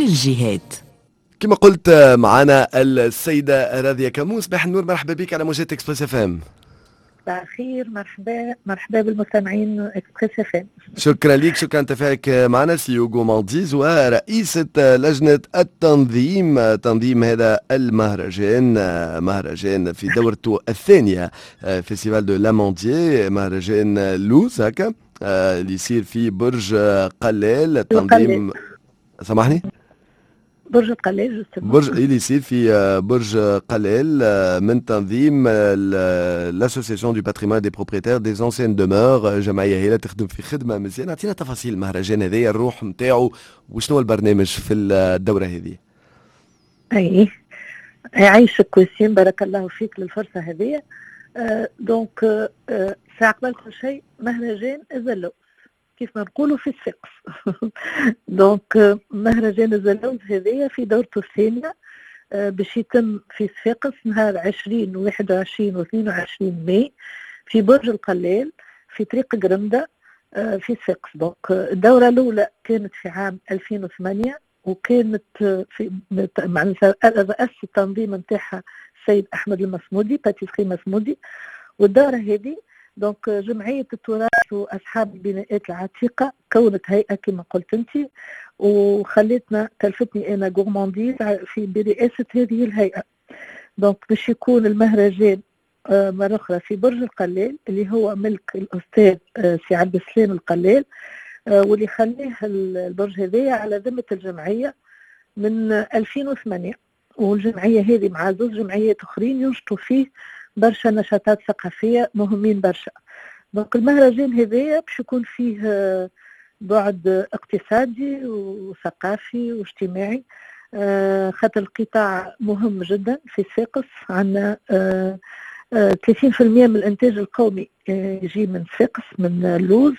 الجهات. كما قلت معنا السيدة راضية كامون. صباح النور، مرحبا بك على موجات اكسبريس اف ام. صباح الخير، مرحبا بالمستمعين اكسبريس اف ام. شكرا لك، شكرا تفاعلك معنا. سيوغو مالديز ورئيسة لجنة التنظيم، تنظيم هذا المهرجان، مهرجان في دورته الثانية، فيستيفال دو لاموندي، مهرجان لوز هكا اللي يصير في برج قلال. التنظيم سامحني، برج القلال برج اللي يصير في برج قلال من تنظيم لاسوسياسيون دو باتريمون دي بروبريتير دي زونسين دومور، جمعيه هي تخدم في خدمه مزيان. اعطينا تفاصيل المهرجان هذايا، الروح نتاعو وشنو البرنامج في الدوره هذه. اي يعيشك وسيم، بارك الله فيك للفرصه هذه. دونك قبل كل شيء مهرجان الزلوز كيف ما نقولوا في السقف. دونك مهرجان الزلوز هذايا في دورته الثانيه، باش يتم في صفاقس نهار 20 و21 و22 ماي في برج القلال في طريق قرمدة في صفاقس. دونك الدورة الأولى كانت في عام 2008 وكانت في معناتها رأس التنظيم نتاعها السيد أحمد المصمودي، باتيسري مصمودي. والدورة هذه دونك جمعية التراث وأصحاب البناءات العتيقة كونت هيئة كما قلت أنت، وخلتنا كلفتني أنا غورمانديز في برئاسة هذه الهيئة. دونك باش يكون المهرجان مرة أخرى في برج القلال اللي هو ملك الأستاذ سي عبد السلام القلال، واللي خليه البرج هذايا على ذمة الجمعية من 2008. والجمعية هذه مع زوج جمعيات أخرين ينشطوا فيه برشا نشاطات ثقافية مهمين برشا. دونك المهرجان هذايا باش يكون فيه بعد اقتصادي وثقافي واجتماعي، خاطر القطاع مهم جدا في صفاقس. عندنا 30% من الانتاج القومي يجي من صفاقس، من اللوز.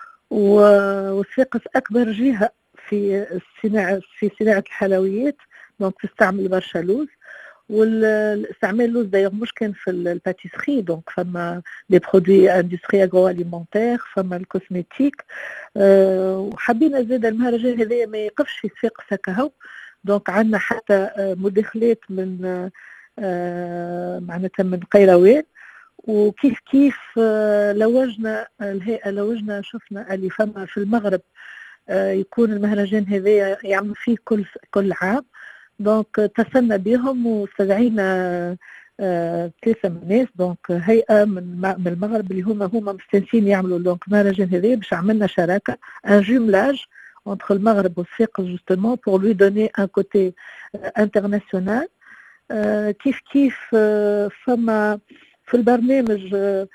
وصفاقس اكبر جهه في صناعه الحلويات، دونك تستعمل برشا لوز. والاستعمال اللوز دايوغ مش كان في الباتيسري، دونك فما دي برودوي اندستري اغرو اليمونتير، فما الكوزميتيك. وحبينا زاد المهرجان هذايا ما يقفش في صفاقس هكا، دونك عندنا حتى مداخلات من معناتها من قيروان. وكيف كيف لوجنا الهيئة، لوجنا شفنا اللي فما في المغرب يكون المهرجان هذايا يعمل فيه كل عام. دونك اتصلنا بهم واستدعينا 3 من الناس، دونك هيئة من المغرب اللي هما مستنسين يعملوا دونك المهرجان هذايا، باش عملنا شراكة ان جملاج entre المغرب والصفاقس justement pour lui donner un côté international. كيف فما في البرنامج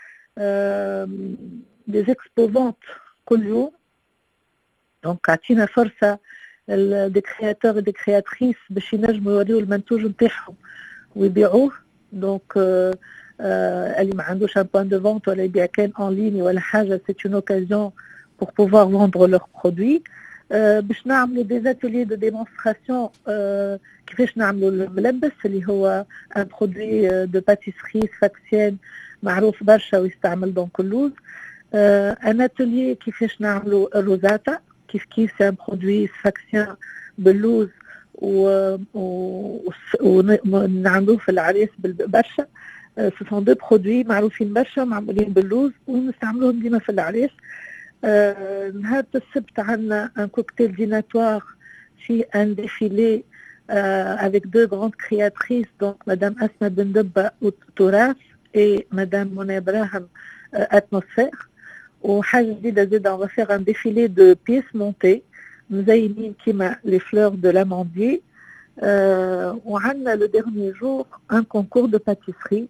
des exposants كل يوم. دونك عطينا فرصة دي كرياتور دي كرياتريس باش ينجموا يوريوا المنتوج نتاعهم ويبيعوه. دونك اللي ما عندوش ان بوان دو فونت ولا يبيع كان اون ليني ولا حاجة، c'est une occasion pour pouvoir vendre leurs produits. باش نعملوا دي اتولي دو ديمونستراسيون كيفاش نعملوا الملبس اللي هو ان برودوي دو باتيسري سفاكسيان معروف برشا ويستعمل دونك اللوز. ان اتولي كيفاش نعملوا الروزاتا، كيف سي ان برودوي سفاكسيان باللوز ونعملوه في العريس برشا. سو سون دو برودوي معروفين برشا معمولين باللوز ونستعملوهم ديما في العريس. نهار السبت عندنا un cocktail dînatoire في un défilé avec 2 grandes créatrices, donc Madame Asma Bendebba Touras et Madame Mona Ibrahim Atmosphère. وحاجة جديدة زيادة on va faire un défilé de pièces montées مزينين كيما les fleurs de l'amandier. وعندنا le dernier jour un concours de pâtisserie.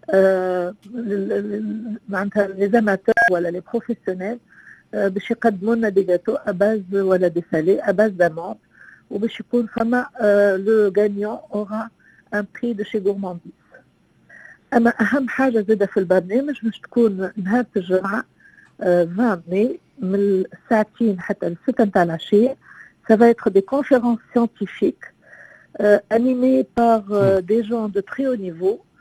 معناتها les amateurs ولا les professionnels باش يقدموا لنا دي جاتو اباز ولا دي سالي اباز داموند، وباش يكون فما لو غانيون اورا ان بري دو شي غورمانديز. اما اهم حاجه زاده في البرنامج باش تكون نهار الجمعه 20 ماي من الساعتين حتى ل6 نتاع العشيه. ça va être des conférences scientifiques animées par des gens de très haut niveau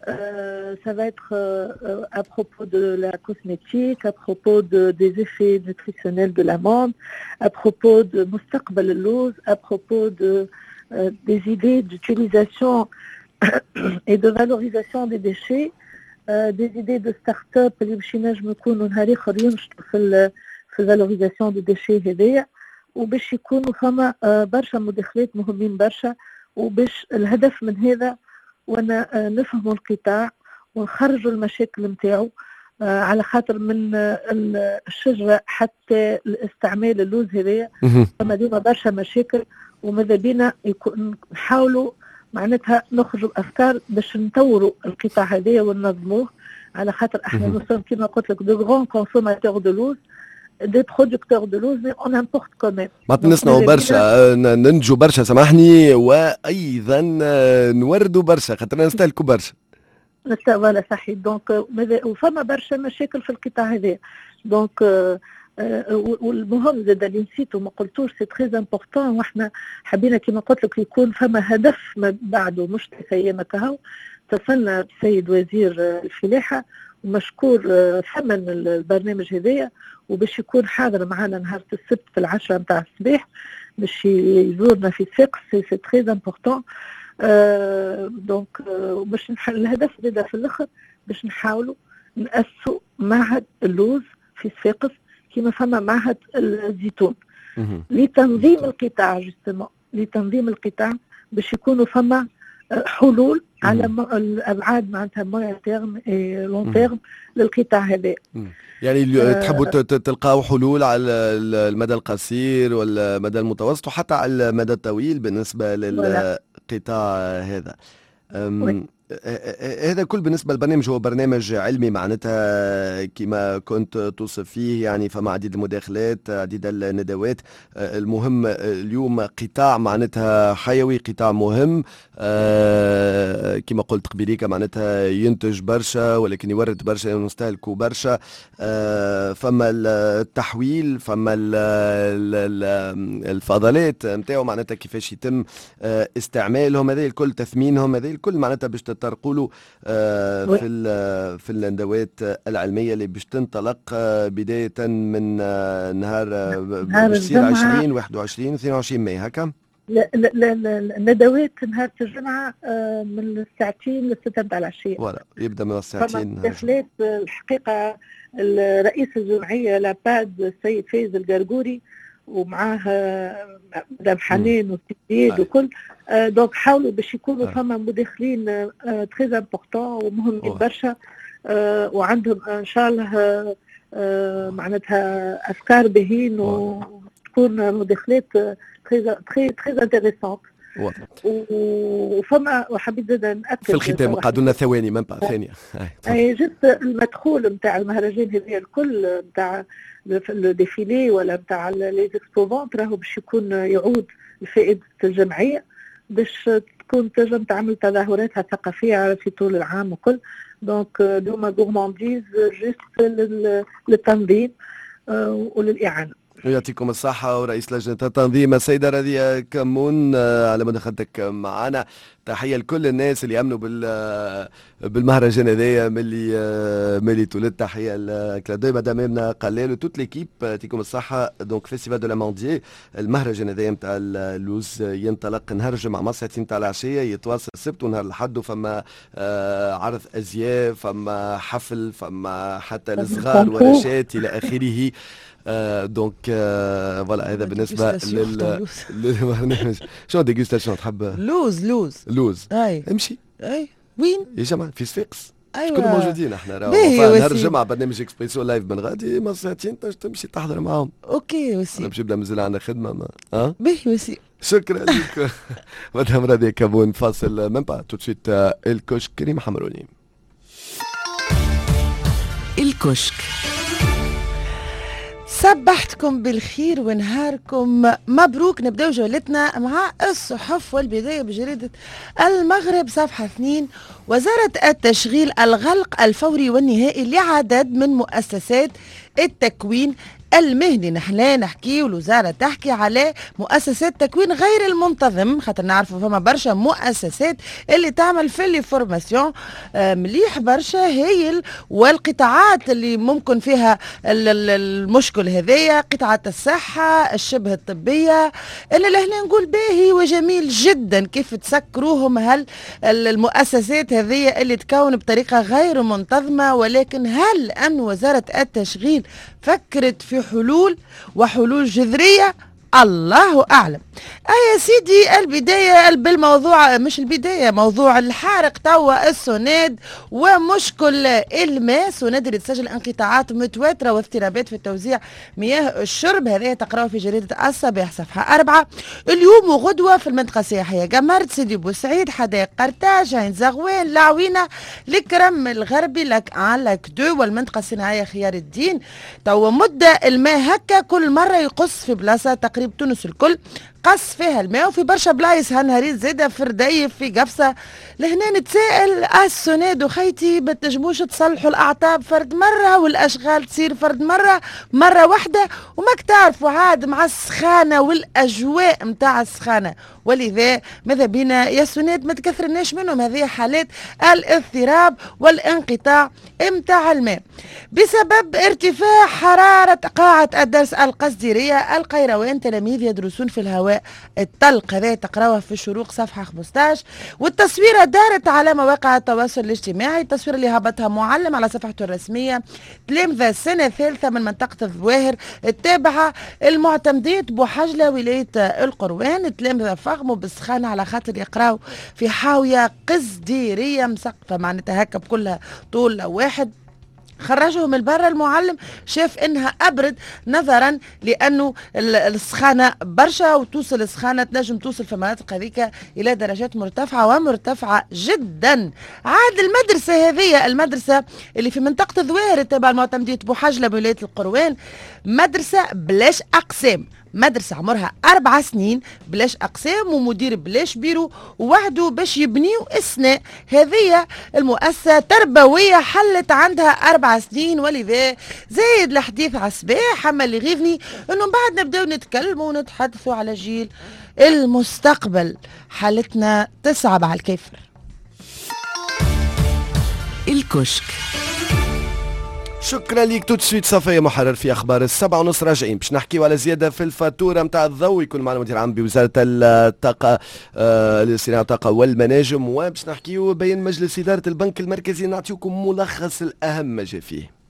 Ça va être à propos de la cosmétique, à propos des effets nutritionnels de l'amande, à propos de مستقبل اللوز, à propos des idées d'utilisation et de valorisation des déchets, des idées de start-up اللي باش ينجموا يكونوا نهار اخر ينشطوا في الفالوريزاسيون دي ديشي هذيا, وباش يكونوا فما برشا مداخلات مهمين برشا, وباش الهدف من هذا وانا نفهموا القطاع ونخرجوا المشاكل نتاعو, على خاطر من الشجره حتى الاستعمال اللوز هذايا فما ديما برشا مشاكل, وماذا بينا نحاولوا معناتها نخرجوا بافكار باش نطوروا القطاع هذايا وننظموه, على خاطر احنا نوصل كما قلت لك دو غران كونسوماتور دو لوز, دي برودكتور دو لوز, مي اون امبورت كوميم. ما نصنعوا برشا, ننتجوا برشا سامحني, وايضا نوردوا برشا خاطر نستهلكوا برشا. فوالا صحيح. دونك وفما برشا مشاكل في القطاع هذا. دونك والمهم زاد اللي نسيت وما قلتوش سي تري امبورطون, واحنا حبينا كما قلت لك يكون فما هدف ما بعده, مش ايام كهو. اتصلنا بالسيد وزير الفلاحه ومشكور ثمن البرنامج هذايا, وباش يكون حاضر معنا نهار السبت في 10 متاع الصباح باش يزورنا في ساقس. سي تري امبورطون. دونك باش الهدف زاد في الاخر باش نحاولوا نأسسوا معهد اللوز في صفاقس كما فما معهد الزيتون لتنظيم القطاع, جوستومون لتنظيم القطاع باش يكونوا فما حلول على الابعاد معناتها مويا تيرم اي لون تيرم للقطاع هذا. يعني تحبوا تلقاو حلول على المدى القصير والمدى المتوسط وحتى على المدى الطويل بالنسبه للقطاع هذا. هذا كل بالنسبة للبرنامج هو برنامج علمي معناتها كما كنت توصف فيه, يعني فما عديد المداخلات, عديد الندوات. المهم اليوم قطاع معناتها حيوي, قطاع مهم كما قلت قبيليك معناتها ينتج برشا ولكن يورد برشا, يستهلكوا برشا. فما التحويل, فما الفضلات نتاعو معناتها كيفاش يتم استعمالهم, هذه الكل تثمينهم, هذه الكل معناتها باش ترقلوا في الندوات العلمية اللي باش تنطلق بداية من نهار بصير 20 21 22 ماي هكا. لا الندوات نهار الجمعة من الساعتين للستة متاع العشية. فوالا يبدا من الساعتين. دخلت الحقيقة رئيس الجمعية لاباد السيد فايز القرقوري ومعاه مدام حنين والتدريد وكل. دونك حاولوا باش يكونوا فما مداخلين تري امبورطون ومهمين برشا, وعندهم ان شاء الله معناتها افكار باهين وتكون مداخلات تري انتريسونت. وفما وحبيت زاد ناكد في الختام قعدوا لنا ثواني من بعد ثانيه. اي جست المدخول نتاع المهرجان هذه الكل نتاع الديفيلي ولا نتاع لي زيكسبوزون راهو باش يكون يعود لفائده الجمعيه باش تكون تنجم تعمل تظاهراتها الثقافيه في طول العام وكل. دونك دوما غورمانديز جست للتنظيم وللاعانه. يعطيكم الصحة. ورئيس لجنة التنظيم السيدة رادية كمون على مداخلتك معنا. تحية لكل الناس اللي يأمنوا بالمهرجان هذايا ملي تولد. تحية لكلادوي مدام امنا قلال وتوت ليكيب. يعطيكم الصحة. دونك فيستيفال دو لامونديي المهرجان هذايا نتاع اللوز ينطلق نهار الجمعة مع ساعتين نتاع العشية, يتواصل السبت ونهار الأحد, وفما عرض أزياء, فما حفل, فما حتى الصغار ورشات إلى آخره. دونك فوالا هذا بالنسبه للبرنامج. شنو ديغوستاسيون تحب؟ لوز اي امشي. اي وين يا جماعه في صفاقس. ايوه شكون موجودين احنا راهو نهار الجمعه برنامج اكسبريسيو لايف من غادي ما ساعتين تمشي تحضر معاهم. اوكي وسي نمشي بلا مازال عندنا خدمه ما باهي وسي. شكرا لك مدام رادية كابون. فاصل من بعد تو سويت الكشك كريم حمروني. الكشك صبحتكم بالخير ونهاركم مبروك. نبداو جولتنا مع الصحف والبداية بجريدة المغرب صفحة 2. وزارة التشغيل الغلق الفوري والنهائي لعدد من مؤسسات التكوين المهني. نحن نحكي والوزارة تحكي على مؤسسات تكوين غير المنتظم، خاطر نعرفوا فما برشا مؤسسات اللي تعمل في اللي فورماسيون مليح برشا هي والقطاعات اللي ممكن فيها المشكل هذايا، قطاعات الصحة الشبه الطبية. أنا لهنا نقول باهي وجميل جدا كيف تسكروهم المؤسسات هذه اللي تكون بطريقة غير منتظمة، ولكن هل أن وزارة التشغيل فكرت في حلول جذرية؟ الله أعلم. يا سيدي البداية بالموضوع، مش البداية، موضوع الحارق توا السوناد ومشكل الماء. سوناد اللي تسجل انقطاعات متواترة واضطرابات في توزيع مياه الشرب، هذه تقرأه في جريدة الصباح صفحة 4. اليوم وغدوة في المنطقة السياحية قمرت، سيدي بوسعيد، حدائق قرطاج، عين زغوان، العوينة، الكرم الغربي، لك 1 لك 2 والمنطقة الصناعية خيار الدين. توا مدة الماء هكا كل مرة يقص في بلاصة تقريبا تونس الكل قص فيها الماء، وفي برشا بلايص هالنهارين زاده في رديف في قفصه. لهنا نتسائل السوناد وخيتي ما تنجموش تصلحوا الاعطاب فرد مره والاشغال تصير فرد مره واحده، وماك تعرفوا عاد مع السخانه والاجواء متاع السخانه. ولذا ماذا بينا يا سوناد ما تكثرناش منهم هذه حالات الاضطراب والانقطاع متاع الماء بسبب ارتفاع حراره قاعه الدرس القصديريه القيروان. تلاميذ يدرسون في الهواء الطلق، هذا تقراوها في الشروق صفحة 15. والتصويرة دارت على مواقع التواصل الاجتماعي، التصوير اللي هبطها معلم على صفحته الرسمية. تلامذة السنة الثالثة من منطقة الظواهر التابعة المعتمدية بوحجلة ولاية القروان. التلامذة فغموا بالسخانة على خاطر يقراوا في حاوية قصديرية مسقفة، معناتها هكا بكلها طول واحد. خرجهم البرة، المعلم شاف انها ابرد نظرا لانه السخانه برشا، وتوصل السخانه تنجم توصل في المناطق هذيك الى درجات مرتفعه ومرتفعه جدا. عاد المدرسه هذه، المدرسه اللي في منطقه الظواهر تبع المعتمديه بوحجله بولايه القروان، مدرسه بلاش اقسام، مدرسة عمرها 4 سنين بلاش أقسام ومدير بلاش بيرو ووحده باش يبنيو إسناء. هذه المؤسسة تربوية حلت عندها 4 سنين. ولذا زايد الحديث على الصباح، أما اللي يغيظني أنه بعد نبدأ نتكلموا ونتحدثوا على جيل المستقبل. حالتنا تصعب على الكافر. الكشك. شكرا ليك. تو تسويت صفية محرر في اخبار 7:30 راجعين باش نحكيو على زياده في الفاتوره نتاع الضوء. يكون معنا المدير العام بوزاره الطاقه لصناعه الطاقه والمناجم، وباش نحكيو بين مجلس اداره البنك المركزي نعطيكم ملخص الاهم ما جا فيه.